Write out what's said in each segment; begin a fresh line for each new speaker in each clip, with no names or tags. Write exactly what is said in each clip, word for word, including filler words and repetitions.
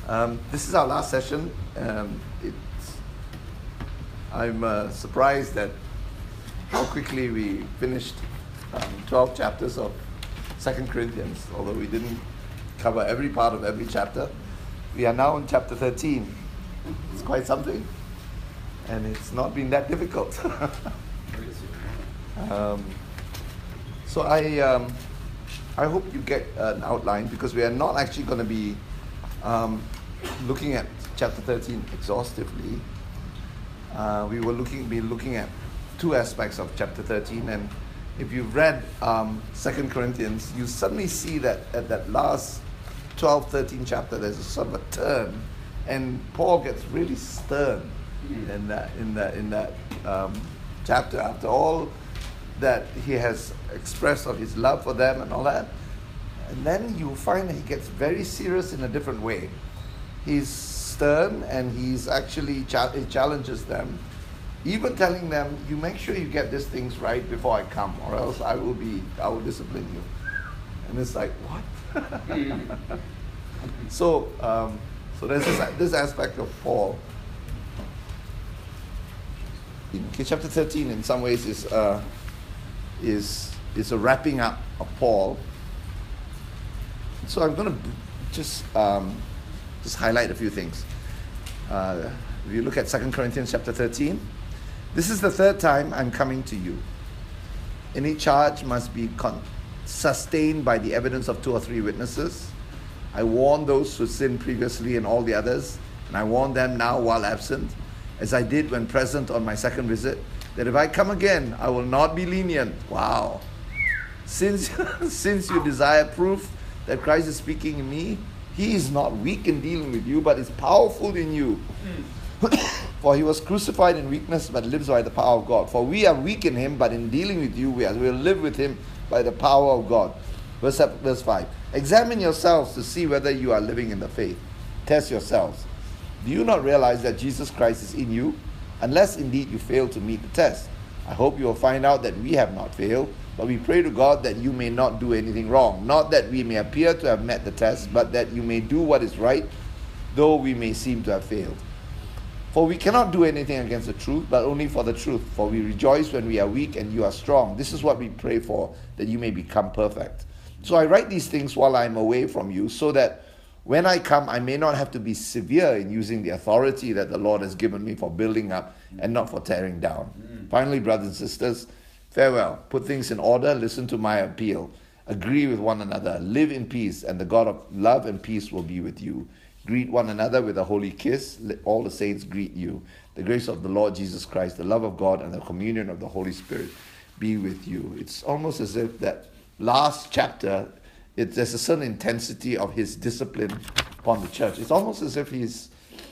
Um, this is our last session. Um, it's, I'm uh, surprised at how quickly we finished um, twelve chapters of Second Corinthians, although we didn't cover every part of every chapter. We are now in chapter thirteen. It's quite something, and it's not been that difficult. um, so I, um, I hope you get an outline, because we are not actually going to be um, looking at chapter thirteen exhaustively. Uh, we will looking be looking at two aspects of chapter thirteen, and if you've read um, Second Corinthians, you suddenly see that at that last twelve, thirteen chapter, there's a sort of a turn, and Paul gets really stern in that in that in that um, chapter. After all that he has expressed of his love for them and all that, and then you find that he gets very serious in a different way. He's stern, and he's actually cha- he challenges them, even telling them, "You make sure you get these things right before I come, or else I will be I will discipline you." And it's like, what? so um, so there's this, this aspect of Paul. In chapter thirteen, in some ways, is uh, is is a wrapping up of Paul. So I'm going to just um, just highlight a few things. Uh, if you look at Second Corinthians chapter thirteen, this is the third time I'm coming to you. Any charge must be con- sustained by the evidence of two or three witnesses. I warned those who sinned previously and all the others, and I warn them now while absent, as I did when present on my second visit, that if I come again, I will not be lenient. Wow. Since, since you desire proof that Christ is speaking in me, he is not weak in dealing with you, but is powerful in you. Mm. For he was crucified in weakness, but lives by the power of God. For we are weak in him, but in dealing with you, we will live with him by the power of God. Verse, verse five. Examine yourselves to see whether you are living in the faith. Test yourselves. Do you not realize that Jesus Christ is in you? Unless indeed you fail to meet the test. I hope you will find out that we have not failed, but we pray to God that you may not do anything wrong. Not that we may appear to have met the test, but that you may do what is right, though we may seem to have failed. For we cannot do anything against the truth, but only for the truth. For we rejoice when we are weak and you are strong. This is what we pray for, that you may become perfect. So I write these things while I am away from you, so that when I come, I may not have to be severe in using the authority that the Lord has given me for building up and not for tearing down. Mm. Finally, brothers and sisters, farewell. Put things in order. Listen to my appeal. Agree with one another. Live in peace, and the God of love and peace will be with you. Greet one another with a holy kiss. Let all the saints greet you. The grace of the Lord Jesus Christ, the love of God, and the communion of the Holy Spirit be with you. It's almost as if that last chapter, it, there's a certain intensity of his discipline upon the church. It's almost as if he's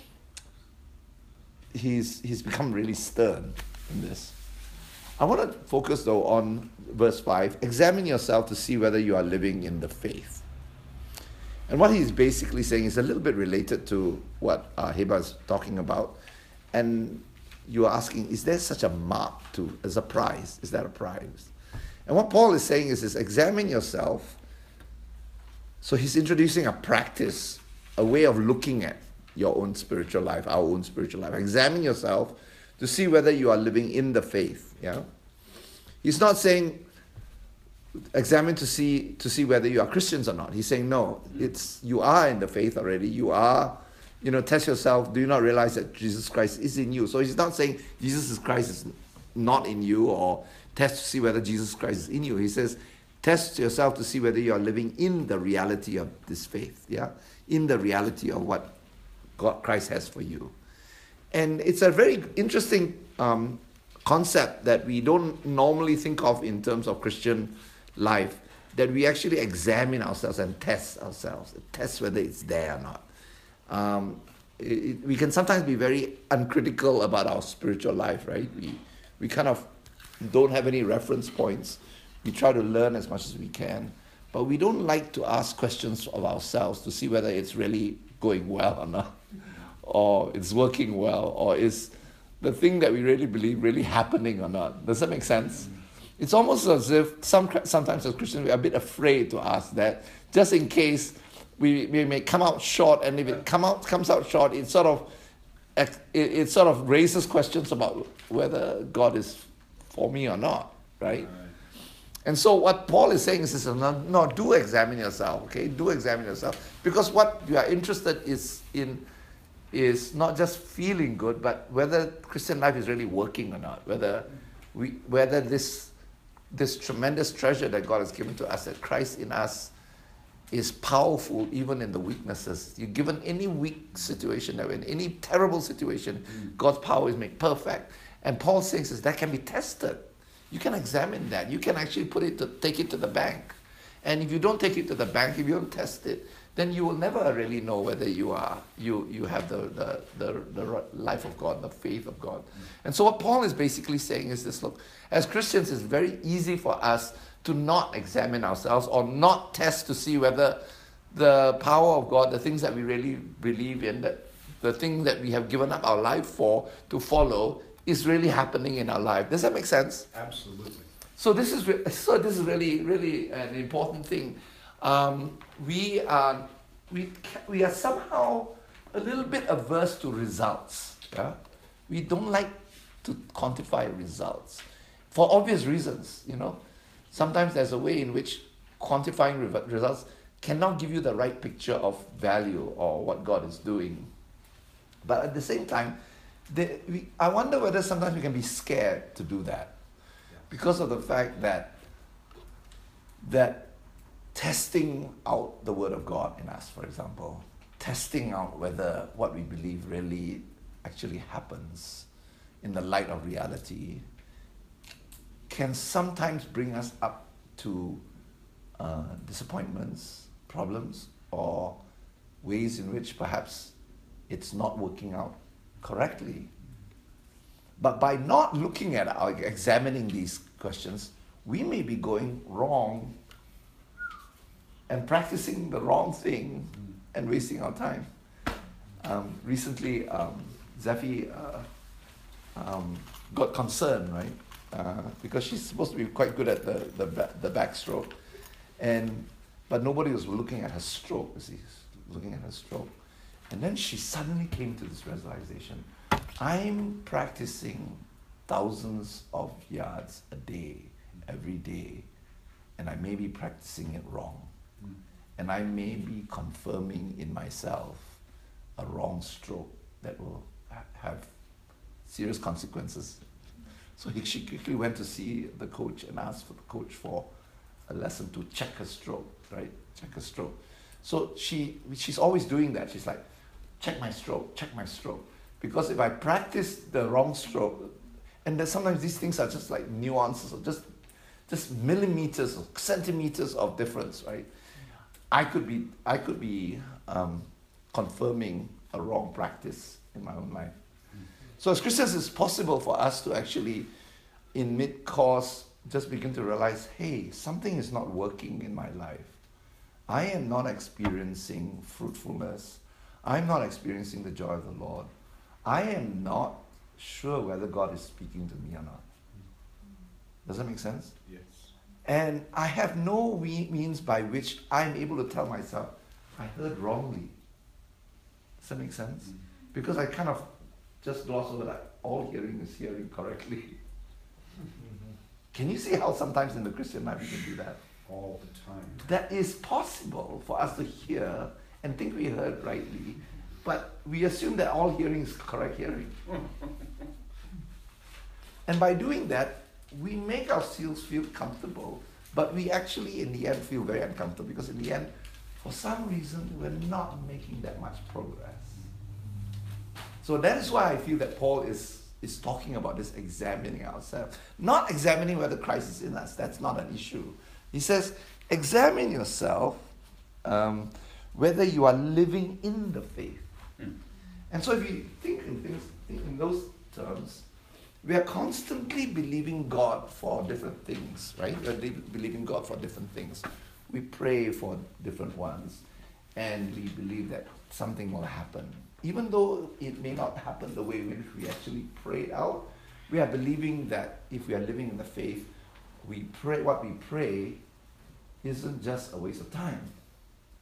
he's he's become really stern in this. I want to focus though on verse five. Examine yourself to see whether you are living in the faith. And what he's basically saying is a little bit related to what uh, Heba is talking about. And you are asking, is there such a mark to, as a prize? Is that a prize? And what Paul is saying is, is examine yourself. So he's introducing a practice, a way of looking at your own spiritual life, our own spiritual life. Examine yourself to see whether you are living in the faith. Yeah. He's not saying examine to see to see whether you are Christians or not. He's saying no, it's you are in the faith already. You are, you know, test yourself. Do you not realize that Jesus Christ is in you? So he's not saying Jesus Christ is not in you, or test to see whether Jesus Christ is in you. He says, test yourself to see whether you are living in the reality of this faith, yeah? In the reality of what God, Christ has for you. And it's a very interesting um, concept that we don't normally think of in terms of Christian life, that we actually examine ourselves and test ourselves, test whether it's there or not. Um, it, we can sometimes be very uncritical about our spiritual life, right? We, we kind of don't have any reference points. We try to learn as much as we can, but we don't like to ask questions of ourselves to see whether it's really going well or not, or it's working well, or is the thing that we really believe really happening or not. Does that make sense? It's almost as if some sometimes as Christians we are a bit afraid to ask that, just in case we, we may come out short, and if it come out comes out short, it sort of it, it sort of raises questions about whether God is for me or not, right? And so what Paul is saying is, no, no, do examine yourself, okay? Do examine yourself. Because what you are interested is in is not just feeling good, but whether Christian life is really working or not, whether we whether this this tremendous treasure that God has given to us, that Christ in us is powerful even in the weaknesses. You're given any weak situation, in any terrible situation, mm. God's power is made perfect. And Paul says is that can be tested. You can examine that. You can actually put it to take it to the bank. And if you don't take it to the bank, if you don't test it, then you will never really know whether you are you you have the the, the, the life of God, the faith of God. Mm. And so what Paul is basically saying is this: look, as Christians, it's very easy for us to not examine ourselves or not test to see whether the power of God, the things that we really believe in, that the thing that we have given up our life for to follow, is really happening in our life. Does that make sense?
Absolutely.
So this is re- so this is really really an important thing. Um, we are we we are somehow a little bit averse to results. Yeah, we don't like to quantify results for obvious reasons. You know, sometimes there's a way in which quantifying re- results cannot give you the right picture of value or what God is doing. But at the same time, the, we, I wonder whether sometimes we can be scared to do that because of the fact that that testing out the Word of God in us, for example, testing out whether what we believe really actually happens in the light of reality, can sometimes bring us up to uh, disappointments, problems, or ways in which perhaps it's not working out correctly. But by not looking at or examining these questions, we may be going wrong and practicing the wrong thing and wasting our time. Um, recently, um, Zephy uh, um, got concerned, right? Uh, because she's supposed to be quite good at the the, the backstroke, and but nobody was looking at her stroke. You see, looking at her stroke, and then she suddenly came to this realization: I'm practicing thousands of yards a day, every day, and I may be practicing it wrong. And I may be confirming in myself a wrong stroke that will ha- have serious consequences. So he, she quickly went to see the coach and asked for the coach for a lesson to check her stroke, right? Check her stroke. So she she's always doing that. She's like, check my stroke, check my stroke. Because if I practice the wrong stroke, and then sometimes these things are just like nuances or just just millimeters or centimeters of difference, right? I could be I could be um, confirming a wrong practice in my own life. So as Christians, it's possible for us to actually, in mid-course, just begin to realize, hey, something is not working in my life. I am not experiencing fruitfulness. I'm not experiencing the joy of the Lord. I am not sure whether God is speaking to me or not. Does that make sense?
Yes.
And I have no means by which I'm able to tell myself, I heard wrongly. Does that make sense? Mm-hmm. Because I kind of just gloss over that all hearing is hearing correctly. Mm-hmm. Can you see how sometimes in the Christian life we can do that?
All the time.
That is possible for us to hear and think we heard rightly, but we assume that all hearing is correct hearing. And by doing that, we make ourselves feel comfortable, but we actually in the end feel very uncomfortable because in the end, for some reason, we're not making that much progress. So that is why I feel that Paul is, is talking about this examining ourselves. Not examining whether Christ is in us, that's not an issue. He says, examine yourself um, whether you are living in the faith. Mm. And so if you think in, things, think in those terms, we are constantly believing God for different things, right? We're believing God for different things. We pray for different ones, and we believe that something will happen. Even though it may not happen the way in which we actually prayed out, we are believing that if we are living in the faith, we pray. What we pray isn't just a waste of time.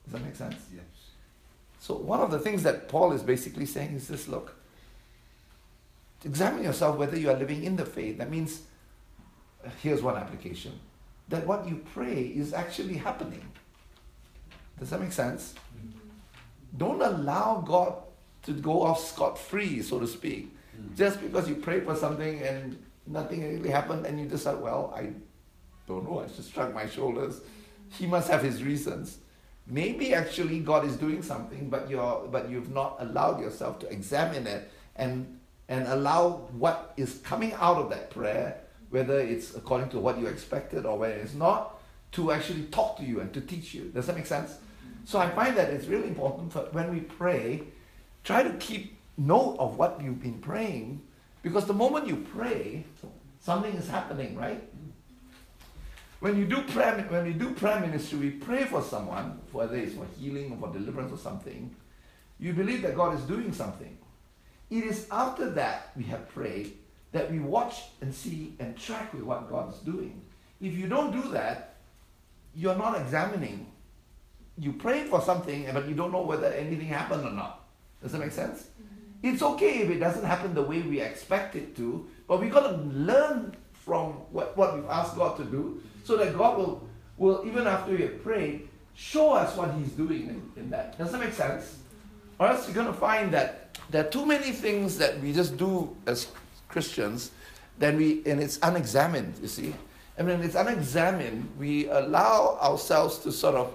Does that make sense?
Yes.
So one of the things that Paul is basically saying is this: look, examine yourself whether you are living in the faith. That means, here's one application, that what you pray is actually happening. Does that make sense? Mm-hmm. Don't allow God to go off scot-free, so to speak. Mm-hmm. Just because you pray for something and nothing really happened and you decide, well, I don't know, I just shrug my shoulders. He must have his reasons. Maybe actually God is doing something, but you're but you've not allowed yourself to examine it and and allow what is coming out of that prayer, whether it's according to what you expected or whether it's not, to actually talk to you and to teach you. Does that make sense? So I find that it's really important for when we pray, try to keep note of what you've been praying, because the moment you pray, something is happening, right? When you do prayer, when we do prayer ministry, we pray for someone, whether it's for healing or for deliverance or something, you believe that God is doing something. It is after that we have prayed that we watch and see and track with what God is doing. If you don't do that, you're not examining. You pray for something, but you don't know whether anything happened or not. Does that make sense? Mm-hmm. It's okay if it doesn't happen the way we expect it to, but we've got to learn from what, what we've asked God to do, so that God will, will, even after we have prayed, show us what He's doing in, in that. Does that make sense? Mm-hmm. Or else you're going to find that there are too many things that we just do as Christians, then we, and it's unexamined, you see. And when it's unexamined, we allow ourselves to sort of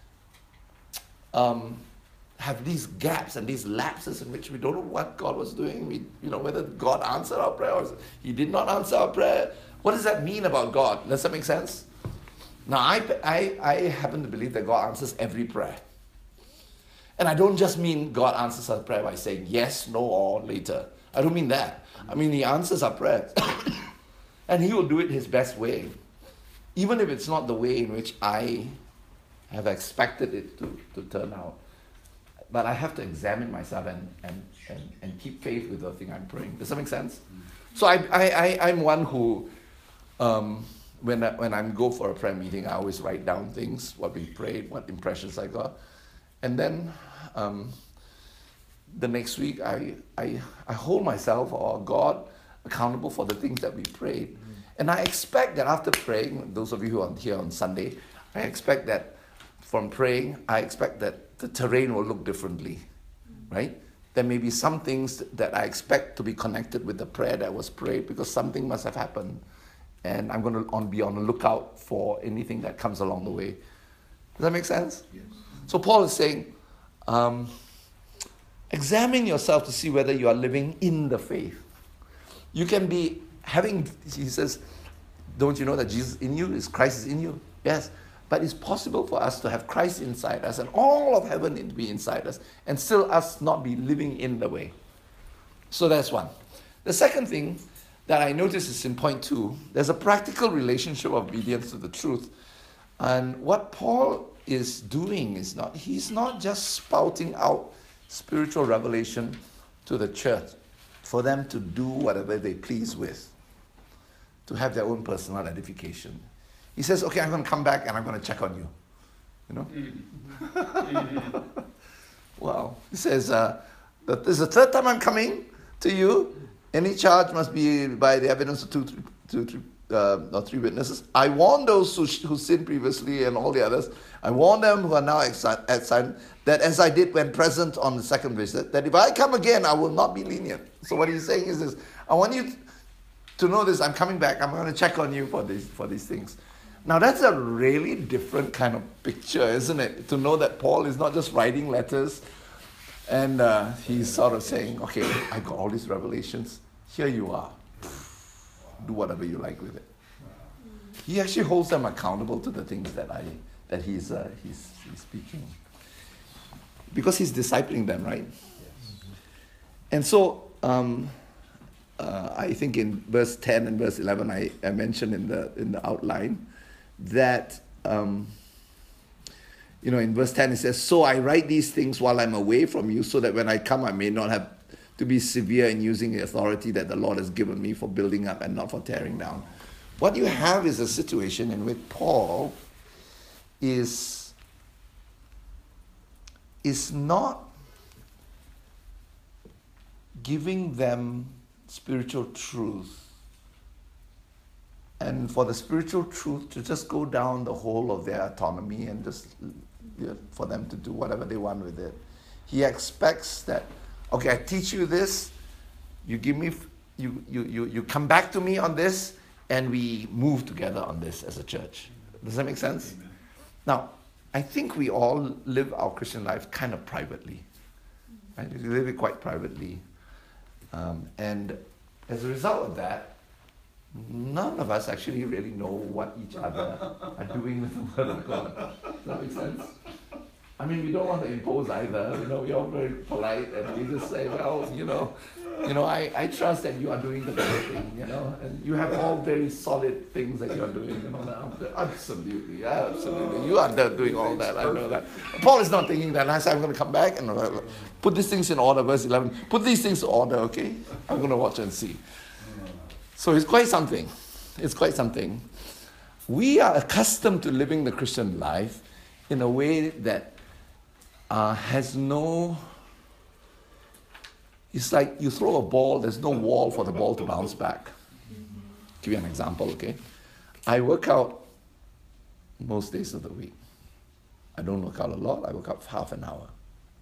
um, have these gaps and these lapses in which we don't know what God was doing. We, you know, whether God answered our prayer or He did not answer our prayer. What does that mean about God? Does that make sense? Now, I, I, I happen to believe that God answers every prayer. And I don't just mean God answers our prayer by saying yes, no, or later. I don't mean that. I mean, He answers our prayers. And He will do it His best way. Even if it's not the way in which I have expected it to, to turn out. But I have to examine myself and, and, and, and keep faith with the thing I'm praying. Does that make sense? So I, I, I, I'm one who, um, when, I, when I go for a prayer meeting, I always write down things, what we prayed, what impressions I got. And then um, the next week, I, I, I hold myself or God accountable for the things that we prayed. Mm-hmm. And I expect that after praying, those of you who are here on Sunday, I expect that from praying, I expect that the terrain will look differently, right? There may be some things that I expect to be connected with the prayer that was prayed, because something must have happened. And I'm going to on, be on the lookout for anything that comes along the way. Does that make sense?
Yes.
So Paul is saying, um, examine yourself to see whether you are living in the faith. You can be having, he says, don't you know that Jesus in you is Christ is in you? Yes. But it's possible for us to have Christ inside us and all of heaven to be inside us and still us not be living in the way. So that's one. The second thing that I notice is in point two, there's a practical relationship of obedience to the truth. And what Paul is doing is not, he's not just spouting out spiritual revelation to the church for them to do whatever they please with, to have their own personal edification. He says, okay, I'm going to come back and I'm going to check on you. You know? Mm-hmm. Well, he says, uh, that this is the third time I'm coming to you. Any charge must be by the evidence of two, three, two, three, uh, or three witnesses. I warn those who, who sinned previously and all the others. I warn them who are now exiled that as I did when present on the second visit, that if I come again, I will not be lenient. So what he's saying is this: I want you to know this. I'm coming back. I'm going to check on you for these for these things. Now that's a really different kind of picture, isn't it? To know that Paul is not just writing letters and uh, he's sort of saying, okay, I got all these revelations. Here you are. Do whatever you like with it. He actually holds them accountable to the things that I that he's uh, he's, he's speaking. Because he's discipling them, right? And so um, uh, I think in verse ten and verse eleven, I, I mentioned in the in the outline that, um, you know, in verse ten it says, so I write these things while I'm away from you, so that when I come I may not have to be severe in using the authority that the Lord has given me for building up and not for tearing down. What you have is a situation in which Paul is is not giving them spiritual truth, and for the spiritual truth to just go down the whole of their autonomy and just, you know, for them to do whatever they want with it. He expects that, okay, I teach you this, you give me, you you you you come back to me on this, and we move together on this as a church. Does that make sense?
Amen.
Now, I think we all live our Christian life kind of privately. Right? We live it quite privately. Um, and as a result of that, none of us actually really know what each other are doing with the Word of God. Does that make sense? I mean, we don't want to impose either. You know, we're all very polite, and we just say, well, you know, you know, I, I trust that you are doing the right thing, you know, and you have all very solid things that you are doing, you know, now. Absolutely, absolutely. You are doing all that, I know that. Paul is not thinking that. I said, I'm going to come back and uh, put these things in order, verse eleven. Put these things in order, okay? I'm going to watch and see. So it's quite something. It's quite something. We are accustomed to living the Christian life in a way that uh, has no... It's like you throw a ball, there's no wall for the ball to bounce back. Give you an example, okay? I work out most days of the week. I don't work out a lot, I work out for half an hour.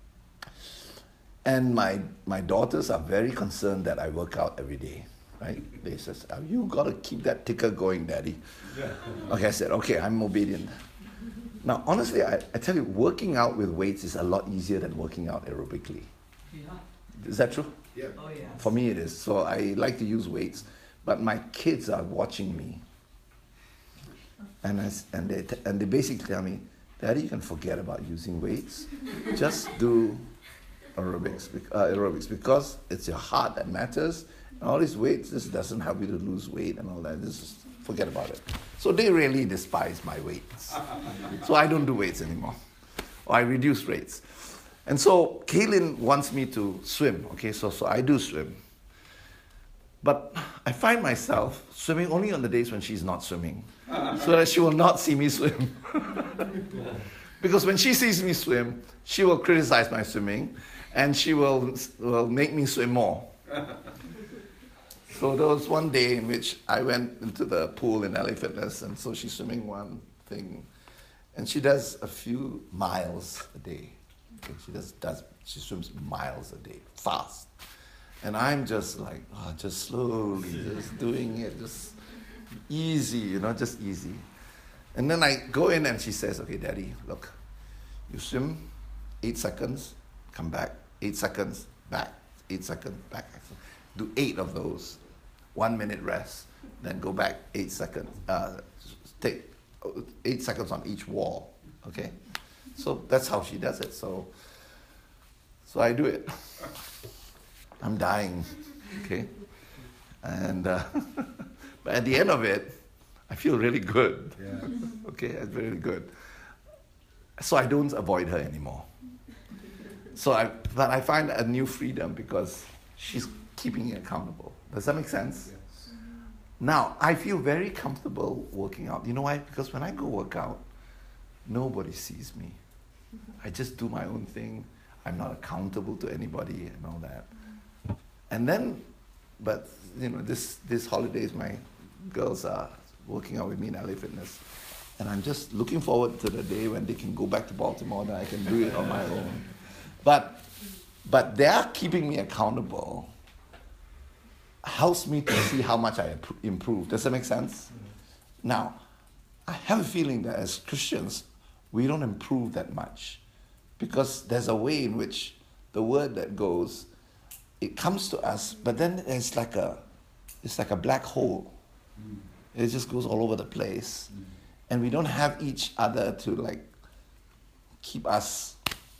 And my my daughters are very concerned that I work out every day, right? They say, oh, you got to keep that ticker going, Daddy. Okay, I said, okay, I'm obedient. Now, honestly, I, I tell you, working out with weights is a lot easier than working out aerobically. Yeah. Is that true?
Yeah.
Oh, yes.
For me it is. So I like to use weights, but my kids are watching me. And, I, and, they, t- and they basically tell me, Daddy, you can forget about using weights. Just do aerobics, uh, aerobics because it's your heart that matters. And all these weights, this doesn't help you to lose weight and all that. Just forget about it. So they really despise my weights. So I don't do weights anymore. Or I reduce weights. And so Kaylin wants me to swim, okay, so, so I do swim. But I find myself swimming only on the days when she's not swimming, so that she will not see me swim. Because when she sees me swim, she will criticize my swimming, and she will, will make me swim more. So there was one day in which I went into the pool in L A Fitness, and so she's swimming one thing, and she does a few miles a day. Okay, she just does, she swims miles a day, fast. And I'm just like, oh, just slowly, just doing it, just easy, you know, just easy. And then I go in and she says, okay, Daddy, look, you swim eight seconds, come back, eight seconds, back, eight seconds, back. Do eight of those, one minute rest, then go back eight seconds, uh, take eight seconds on each wall, okay? So that's how she does it. So, so I do it. I'm dying, okay? And uh, but at the end of it, I feel really good.
Yeah.
Okay, it's really good. So I don't avoid her anymore. So I, but I find a new freedom because she's keeping me accountable. Does that make sense?
Yes.
Now I feel very comfortable working out. You know why? Because when I go work out, nobody sees me. I just do my own thing. I'm not accountable to anybody and all that. And then, but you know, this this holidays, my girls are working out with me in L A Fitness, and I'm just looking forward to the day when they can go back to Baltimore that I can do it on my own. But but they are keeping me accountable. Helps me to see how much I improve. Does that make sense? Now, I have a feeling that as Christians, we don't improve that much because there's a way in which the word that goes, it comes to us, but then it's like a, it's like a black hole. Mm. It just goes all over the place, mm. and we don't have each other to like keep us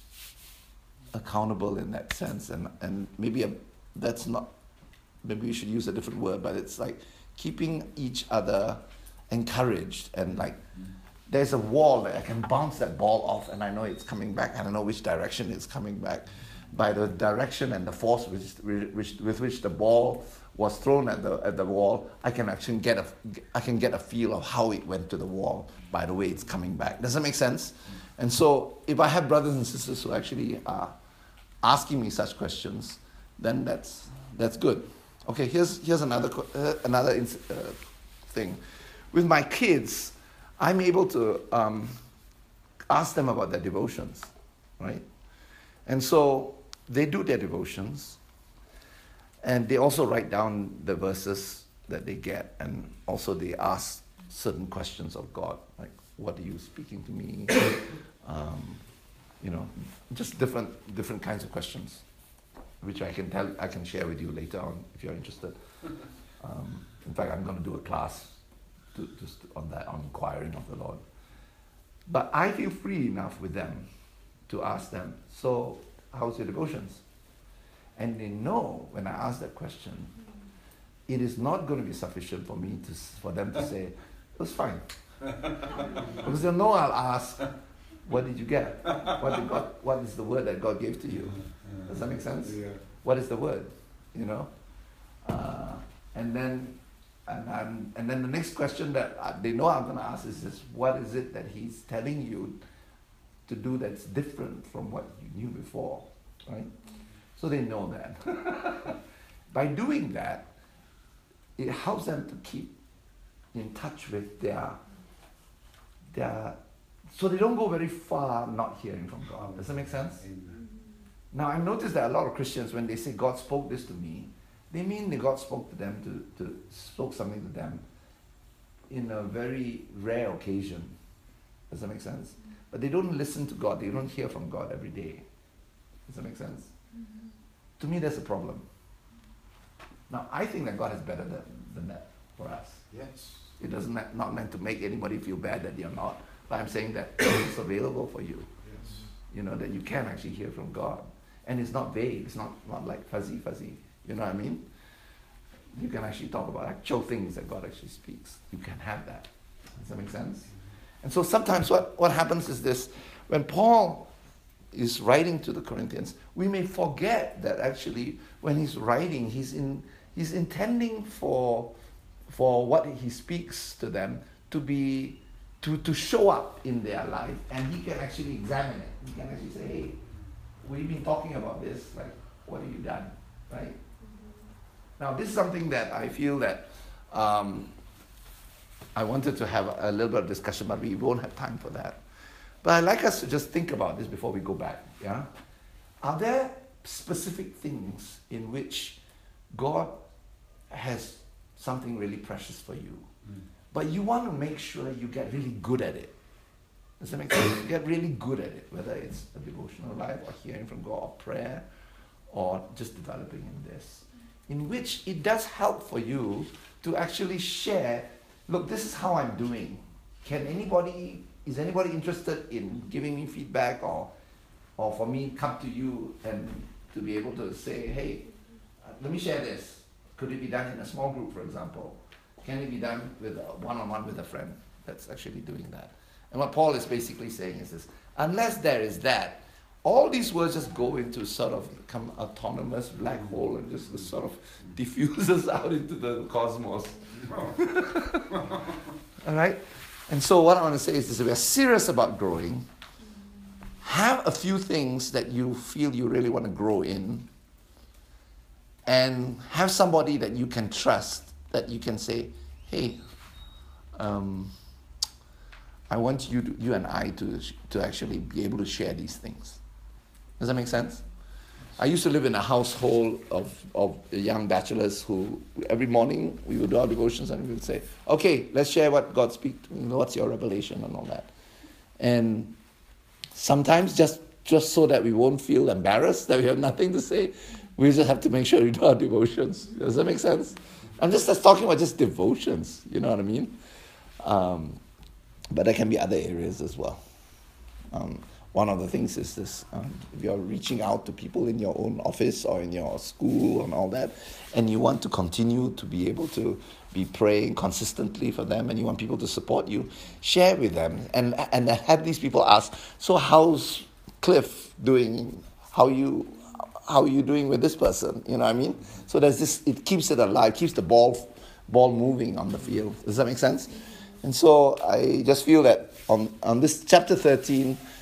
accountable in that sense. And and maybe a, that's not. Maybe we should use a different word, but it's like keeping each other encouraged and like. Mm. There's a wall that I can bounce that ball off and I know it's coming back and I know which direction it's coming back. By the direction and the force which, which, with which the ball was thrown at the at the wall, I can actually get a I can get a feel of how it went to the wall by the way it's coming back. Does that make sense? And so if I have brothers and sisters who actually are asking me such questions, then that's that's good. Okay, here's here's another uh, another uh, thing. With my kids, I'm able to um, ask them about their devotions, right? And so they do their devotions, and they also write down the verses that they get, and also they ask certain questions of God, like, what are you speaking to me? um, you know, just different different kinds of questions, which I can tell, I can share with you later on if you're interested. Um, in fact, I'm going to do a class to, just on that, on inquiring of the Lord. But I feel free enough with them to ask them, so how's your devotions? And they know when I ask that question, it is not going to be sufficient for me to, for them to say, it was fine. Because they'll know I'll ask, what did you get? What did God, what is the word that God gave to you? Does that make sense?
Yeah.
What is the word? You know? Uh, and then and, I'm, and then the next question that I, they know I'm going to ask is this, what is it that he's telling you to do that's different from what you knew before? Right? So they know that. By doing that, it helps them to keep in touch with their, their, so they don't go very far not hearing from God. Does that make sense?
Amen.
Now, I've noticed that a lot of Christians, when they say God spoke this to me, they mean that God spoke to them, to, to spoke something to them in a very rare occasion. Does that make sense? But they don't listen to God. They don't hear from God every day. Does that make sense? Mm-hmm. To me, that's a problem. Now, I think that God is better than, than that for us.
Yes.
It doesn't not meant to make anybody feel bad that you're not, but I'm saying that it's available for you.
Yes.
You know, that you can actually hear from God. And it's not vague, it's not, not like fuzzy, fuzzy. You know what I mean? You can actually talk about actual things that God actually speaks. You can have that. Does that make sense? And so sometimes what, what happens is this, when Paul is writing to the Corinthians, we may forget that actually when he's writing, he's in he's intending for for what he speaks to them to be to, to show up in their life, and he can actually examine it. He can actually say, hey, we've been talking about this, like, what have you done? Right? Mm-hmm. Now, this is something that I feel that um, I wanted to have a little bit of discussion, but we won't have time for that. But I'd like us to just think about this before we go back. Yeah? Are there specific things in which God has something really precious for you, mm. but you want to make sure you get really good at it? Does that make sense? You get really good at it, whether it's a devotional life or hearing from God or prayer or just developing in this, in which it does help for you to actually share, look, this is how I'm doing. Can anybody, is anybody interested in giving me feedback, or or for me come to you and to be able to say, hey, uh, let me share this. Could it be done in a small group, for example? Can it be done with a one-on-one with a friend that's actually doing that? And what Paul is basically saying is this, unless there is that, all these words just go into sort of become autonomous black hole and just sort of diffuses out into the cosmos. All right? And so what I want to say is this, if we're serious about growing, have a few things that you feel you really want to grow in, and have somebody that you can trust, that you can say, hey, um, I want you to, you and I to to actually be able to share these things. Does that make sense? I used to live in a household of, of young bachelors who every morning we would do our devotions and we would say, okay, let's share what God speaks to you, what's your revelation and all that. And sometimes just, just so that we won't feel embarrassed that we have nothing to say, we just have to make sure we do our devotions. Does that make sense? I'm just, just talking about just devotions, you know what I mean? Um, but there can be other areas as well. Um, one of the things is this, um, if you're reaching out to people in your own office or in your school and all that, and you want to continue to be able to be praying consistently for them, and you want people to support you, share with them, and and have these people ask, so how's Cliff doing? How you how are you doing with this person? You know what I mean? So there's this, it keeps it alive, keeps the ball ball moving on the field. Does that make sense? And so I just feel that on, on this chapter thirteen,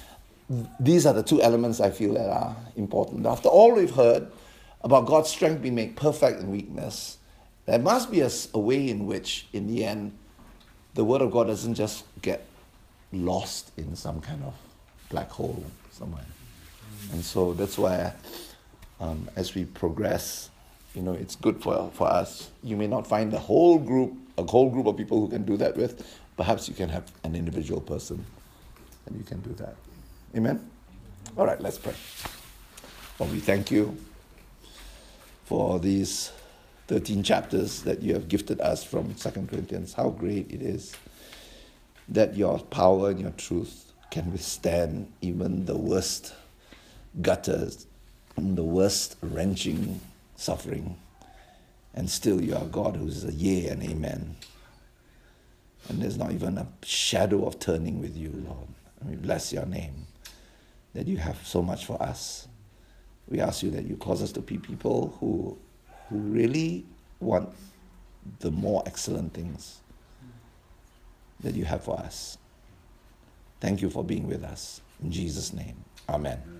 these are the two elements I feel that are important. After all we've heard about God's strength being made perfect in weakness, there must be a, a way in which, in the end, the Word of God doesn't just get lost in some kind of black hole somewhere. And so that's why, um, as we progress, you know, it's good for for us. You may not find a whole group, a whole group of people who can do that with. Perhaps you can have an individual person, and you can do that. Amen? All right, let's pray. Lord, we thank you for these thirteen chapters that you have gifted us from Second Corinthians. How great it is that your power and your truth can withstand even the worst gutters, the worst wrenching suffering. And still you are God who is a yea and amen. And there's not even a shadow of turning with you, Lord. And we bless your name that you have so much for us. We ask you that you cause us to be people who, who really want the more excellent things that you have for us. Thank you for being with us. In Jesus' name, amen.